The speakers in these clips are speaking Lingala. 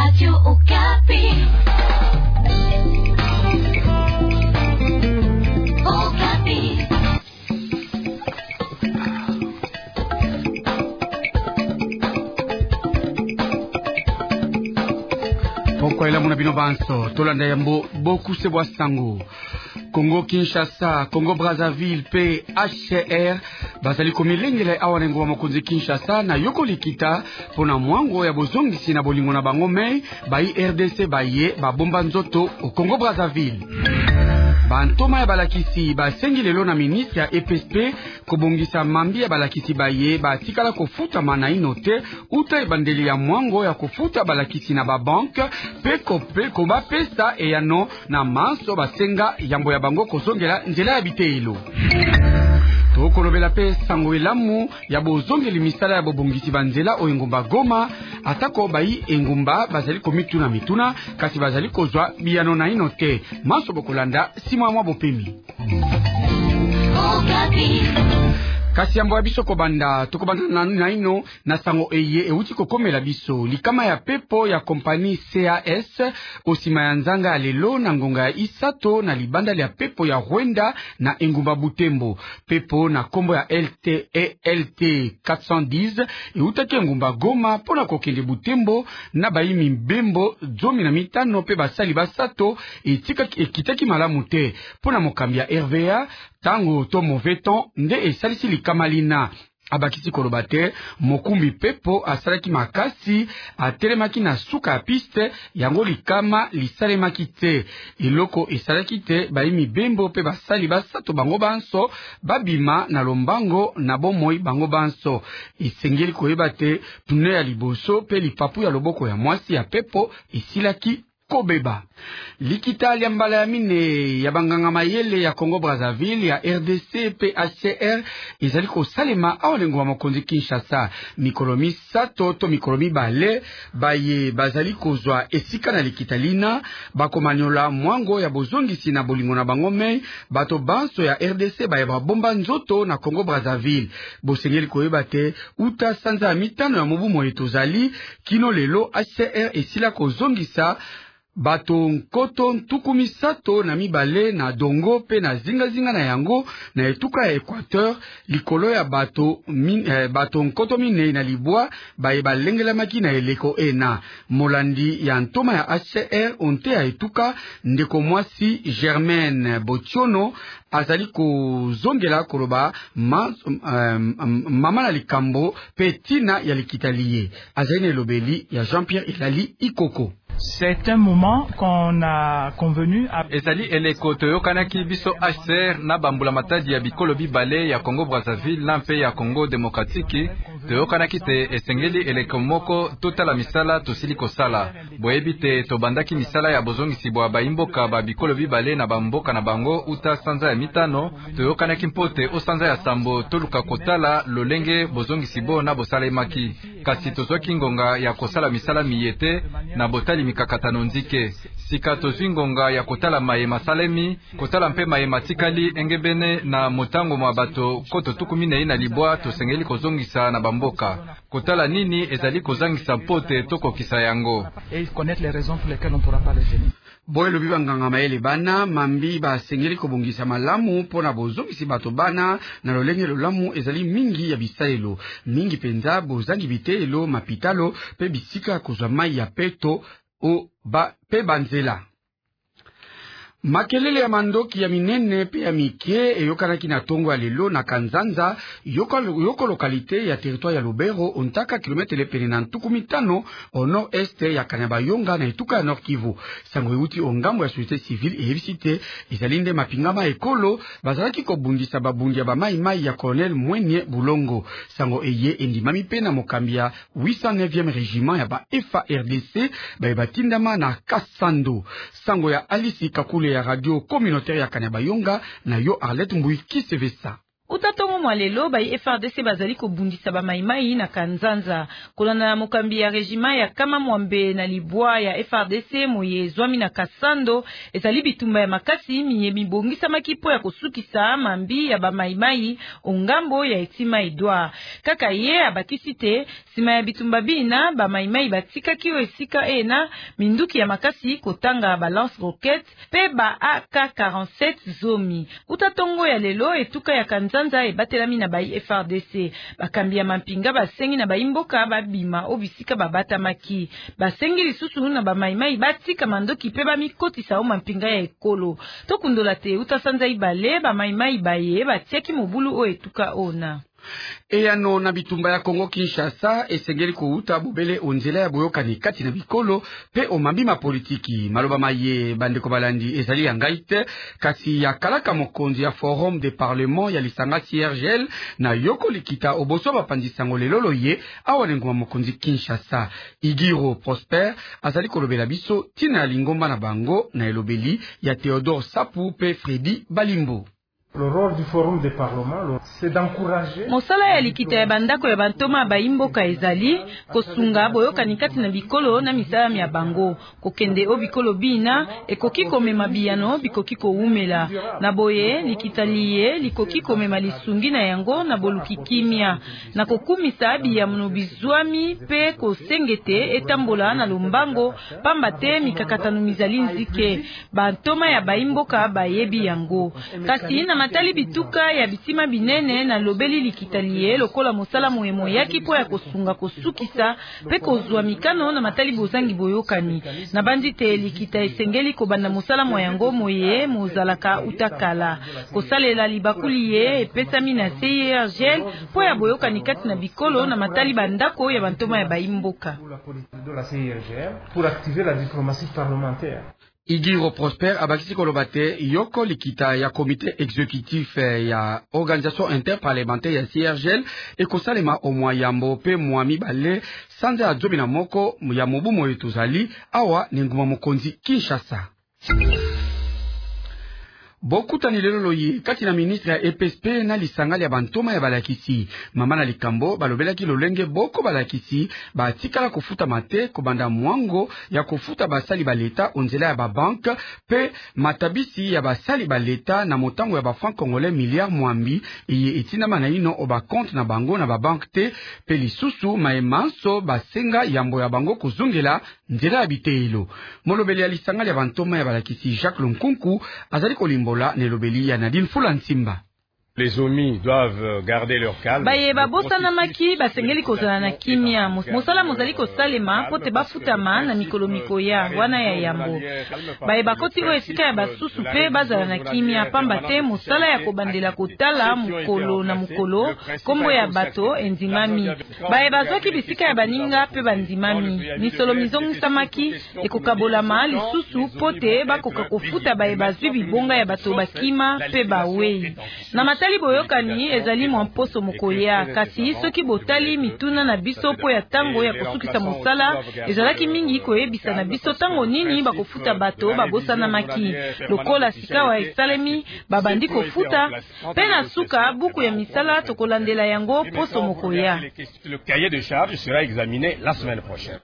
Radio Okapi. Okapi. Pokwa ila muna bino banso, tolanda yambo boku sebwa sango. Congo Kinshasa, Congo Brazzaville, PHCR, bazali komilengela awanengo wa mokonzi Kinshasa na yoko likita pona mwango ya bozongisi na bolingo na bango mei, bayi RDC baye, babomba nzoto o Congo Brazzaville. Bantoma ya balakisi basengi lelo na ministre ya EPSP kobongisa mambi ya balakisi baye batikala kofuta mana inote uta ebandeli ya mwango ya kofuta balakisi na babanke pe koba pesa eyano na manso basenga yambo ya bango kozongela nzela ya biteilo. Tokolobela pe sango elamu ya bozongeli misala ya bobongisi banzela o engumba Goma atako bayi engumba bazali komituna mituna kasi bazali kozwa biyano na inote maso bokolanda simwa mwa bopemi. Kasi yambo ya biso kobanda na ino na sango eye euti kokomela biso likama ya pepo ya kompani CAS osima ya nzanga ya lelo na ngonga ya Isato na libanda ya pepo ya Rwanda na engumba Butembo pepo na kombo ya LT 410 eutaki engumba Goma pona kokende Butembo na bayimi mbembo 15 pe basali basato ekitaki malamu te pona mokambi ya RVA tango to mauvais temps nde esalisi likamalina abakisi kolobate mokumbi pepo asalaki makasi atelemaki na suka ya piste yango likama lisalemaki te eloko esalaki te bayimi bembo pe basali basato bango banso babima na lombango na bomoi bango banso esengeli koyeba te pune ya liboso pe lipapu ya loboko ya mwasi ya pepo esilaki kobeba. Likita ya mbala ya mine ya banganga mayele ya Congo Brazzaville ya RDC PHCR ezali kosalema awalengo wa mokonzi Kinshasa mikolomi sato to mikolomi bale baye bazali kozwa esika na likita lina bakomanyola mwango ya bozongisi na bolingo na bango mei bato banso ya RDC baye babomba nzoto na Congo Brazzaville bosengeli koyeba te uta sanza ya mitano ya mobu moye tozali kino lelo HCR esila kozongisa bato nkoto ntukumi sato na mibale na dongo pe na zinga na yango na etuka ya Equateur likolo ya bato nkoto mine na libwa baye balengelamaki na eleko ena molandi ya ntoma ya HCR onte ya etuka ndeko mwasi Germaine Botiono azali kozongela koloba mama na likambo pe tina ya likitaliye azali na elobeli ya Jean-Pierre Elali Ikoko. C'est un moment qu'on a convenu ezali eleko toyokanaki biso HCR na bambula matadi ya bikolo bibale ya Congo Brazzaville na mpe ya Congo Demokratiki toyokanaki te esengeli eleko moko totala misala tosili kosala boyebi te tobandaki misala ya bozongisi bwa baimboka ba bikolo bibale na bamboka na bango uta sanza ya mitano toyokanaki mpote o sanza ya sambo toluka kotala lolenge bozongisi bo na bosalemaki kasi tozwaki ngonga ya kosala misala miyete na botali mikakatano nzike sika tozwi ngonga ya kotala mayema salemi kotala mpe mayema tikali engebene na motango mwa bato koto tukumine na libwa tosengeli kozongisa na bamboka kotala nini ezali kozangisa mpote tokokisa yango boye lobi banganga mayele bana mambi basengeli kobongisa malamu pona bozongisi bato bana na lolenge lolamu ezali mingi ya bisaelo mingi penza bozangi biteelo mapitalo pe bisika kozwa mai ya peto pe banzela. Makelele ya mandoki ya minene pe ya mikie eyokanaki na tongo ya lelo na Kanzanza yoko lokalite ya territoire ya Lubero ontaka kilometre pene na ntukumitano au nord-est ya Kanyabayonga na etuka ya Nord Kivu. Sango euti ongambo ya société civile evisite ezalinde mapingama ekolo bazalaki kobundisa babundi ya bamaimai ya Colonel Mwenye Bulongo. Sango eye endimami pe na mokambi ya 809e régiment ya ba FARDC batindama na Kasando. Sango ya Alisi Kakule ya radio communautaire ya Kanyabayonga na yo Arlette Mbouiki Sevesa. Utatongo mwalelo bai FRDC bazali kobundisa ba maimai na Kanzanza kolana na mokambi ya rejima ya kama mwambe na libwa ya FRDC moye zwami na Kasando ezali bitumba ya makasi miye mibongisa makipo ya kosukisa mambi ya ba maimai ongambo ya etima edwa kaka ye abakisi te sima ya bitumba bina ba maimai batika kiyo esika ena minduki ya makasi kotanga balance roquette pe ba AK-47 zomi. Utatongo ya lelo etuka ya Kanzanza ebatelami na bai FRDC bakambi ya mampinga basengi na baimboka babima obisika babatamaki basengi lisusu na bamaimai batika mandoki pe bamikotisa o mampinga ya ekolo tokundola te utasanza ibale bamaimai baye batiaki mobulu o etuka ona. Eyano na bitumba ya Kongo Kinshasa esengeli kouta bobele onzela ya boyokani kati na bikolo pe omambi ma politiki maloba maye bandeko balandi ezali ya ngaite kasi ya kalaka mokonzi ya forum de parlement ya lisanga CIRGL na yoko likita oboso bapandisango lelolo ye awa ngoma mokonzi Kinshasa Igiro Prosper azali kolobela biso tina lingomba na bango na elobeli ya Theodore Sapu pe Fredi Balimbo. Le rôle du forum des parlements, c'est d'encourager. Mosala ya likita ya bandako ya bantoma baimboka ezali kosunga boyokani kati na bikolo na misala ya bango kokende o bikolo bina ekoki komema biyano bikoki koumela na boye likita liye likoki komema lisungi na yango na boluki kimia na kokumisa biyamno bizwami pe kosengete etambola na lombango pamba te mikakatano mizali nzike bantoma ya baimboka bayebi yango kasi na matali bituka ya bitima binene na lobeli likitaliye lokola mosala moyemo yaki po ya kosunga kosukisa pe kozwa mikano na matali bozangi boyokani na bandi te likita esengeli kobanda mosala moyango moye mozalaka utakala kosalela libakuli ye epesami na CIRGL po ya boyokani kati na bikolo na matali bandako ya bantoma ya baimboka pour activer la diplomatie parlementaire. Igiro Prosper abakisi kolobate yoko likita ya komite exécutif ya organisation interparlementaire ya CIRGL ekosalema omwayambo pe mwami bale sanze azobi na moko ya mobu moyo tozali awa nenguma mokonzi Kinshasa. Bokutani lelo ye kati na ministre ya EPSP na lisangali ya bantoma ya balakisi mama na likambo balobelaki lolenge boko balakisi batikala kofuta mate kobanda mwango ya kofuta basali baleta onzela ya babanke pe matabisi ya basali baleta na motango ya bafranc congolais milliard mwambi eye etinama na ino o bakonte na bango na babanke te pe lisusu maemanso basenga yambo ya bango kozongela nzela ya biteelo molobeli ya lisangali ya bantoma ya balakisi Jacques Lonkunku azali kolimba nelobeli ya Nadine Fula Nsimba. Les omis doivent garder leur calme. Baye babosana maki basengeli kozala na kimia mosala mozali kosalema pote bafutama na mikolomiko ya wana ya yambo baye bakoti o esika ya basusu pe bazala na kimia pamba te mosala ya kobandela kotala mukolo na mukolo kombo ya bato enzimami baye bazwaki bisika ya baninga pe banzimami misolo mizongisa maki ekokabolama lisusu pote bakoka kofuta baye bazwi bibonga ya bato bakima pe bawei na matali boyokani ezali mwamposo mokoya kasi soki botali mituna na biso po ya tango ya kosukisa mosala ezalaki mingi koyebisa na biso tango nini bakofuta bato babosana maki lokola sikawa esalemi babandi kofuta pe na suka buku ya misala tokolandela yango poso mokoya. Le cahier de charge sera examiné la semaine prochaine.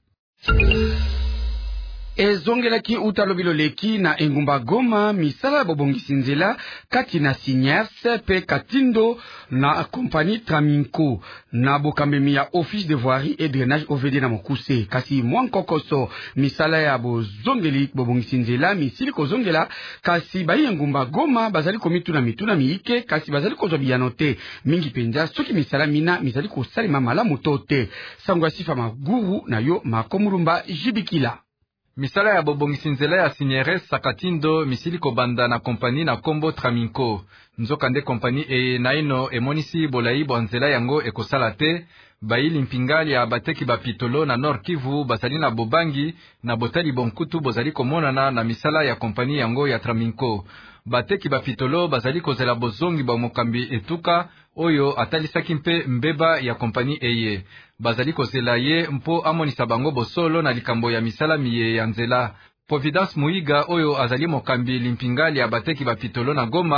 Ezongelaki utalobilo leki na engumba Goma misala bobongisi nzela kati na Signers pe Katindo na kompani Traminco na bokambemi ya office de voirie et drainage OVD na mokuse kasi mwankokoso misala ya bozongeli bobongisi nzela misili kozongela kasi bayi engumba Goma bazali komituna mituna miike kasi bazali kozwa biyano te mingi penza soki misala mina misali kosalema malamu to te sango asifa maguru na yo makomurumba jibikila. Misala ya bobongisi nzela ya Signeres Sakatindo misili kobanda na kompani na kombo Traminco. Nzokande kompani naino emonisi bolai bwa nzela yango ekosala te. Baili mpingali ya bateki bapitolo na Nord Kivu basali na bobangi na botali bonkutu bozali komonana na misala ya kompani yango ya Traminco. Bateki bapitolo bazali kozela bozongi ba mokambi etuka oyo atalisaki mpe mbeba ya kompani eye. Bazali kozela ye mpo amonisa bango bosolo na likambo ya misala miye ya nzela. Providence Muiga oyo azali mokambi limpingali ya bateki bapitolo na Goma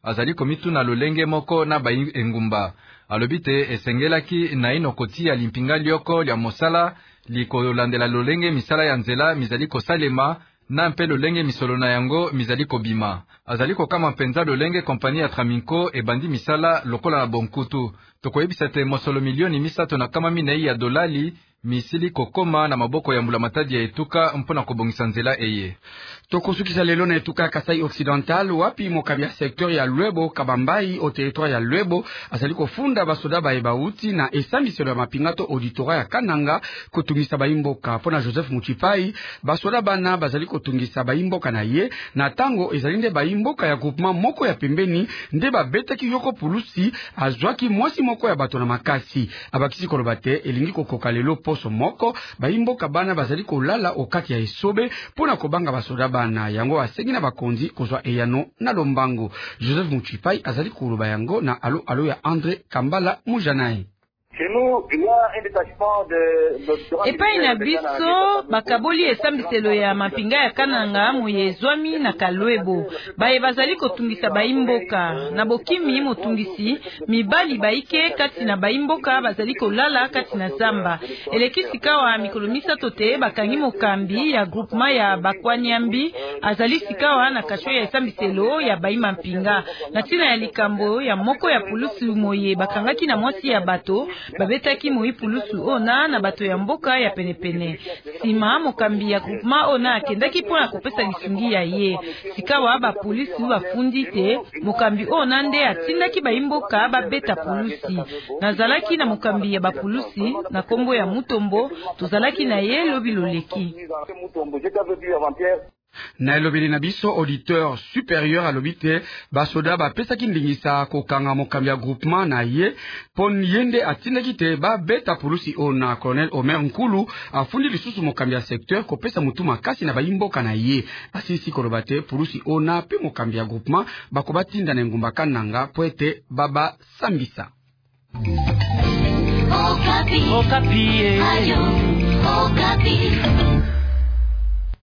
azali komitu na lolenge moko na bayi engumba. Alobi te esengelaki na ino kotia limpinga lioko lya mosala likolandela lolenge misala ya nzela mizali kosalema na mpe lolenge misolo na yango mizali kobima. Azali kokama mpenza lolenge kompani ya Traminco ebandi misala lokola na bonkutu. Tokoyebisa te mosolo milioni 340 ya dolali misili kokoma na maboko ya mbula matadi ya etuka mpona kobongisa nzela eye. Tokosukisa lelo na etuka Kasai Occidental wapi mokabi ya sektor ya Lwebo Kabambai o territoire ya Lwebo azali kofunda basoda baebauti na esambiselo ya mapingato auditora ya Kananga kotungisa baimboka. Pona Joseph Muchipai basoda bana bazali kotungisa baimboka na ye na tango ezali nde baimboka ya groupement moko ya pembeni nde babetaki yoko pulusi azwaki mwasi moko ya bato na makasi. Abakisi koloba te elingi kokoka lelo poso moko baimboka bana bazali kolala okati ya esobe pona kobanga basoda bana yango asengi na bakonzi kozwa eyano na lombango. Joseph Muchipai azali koloba yango na alo ya Andre Kambala Mujanai. Epai na biso bakaboli esambiselo ya mapinga ya Kananga moyezwami na Kalwebo baye bazali kotungisa baimboka na bokimi motungisi mibali baike kati na baimboka bazali kolala kati na zamba eleki sikawa mikolo misato te bakangi mokambi ya groupement ya Bakwanyambi azali sikawa na kasho ya esambiselo ya baima mpinga na tina ya likambo ya moko ya pulusi moye bakangaki na mwasi ya bato babetaki moi pulusu ona na bato ya mboka ya penepene. Sima mokambi ya groupement ona akendaki pona kopesa lisungi ya ye. Sikawa ba polisi bafundi te mokambi ona nde atindaki baimboka babeta pulusi. Nazalaki na mokambi ya ba pulusi na kombo ya Mutombo tozalaki na ye lobi loleki. Na elobeli na biso auditeur supérieur alobite basoda bapesaki ndingisa kokanga mokambi ya groupement na ye pon yende atindaki te babeta pulusi ona. Colonel Omer Nkulu afundi lisusu mokambi ya secteur kopesa mutu makasi na baimboka na ye asisi koloba te pulusi ona pe mokambi ya groupement bakobatinda na ngumba Kananga po ete baba sambisa. Okapi. Okapi. Ayo. Okapi.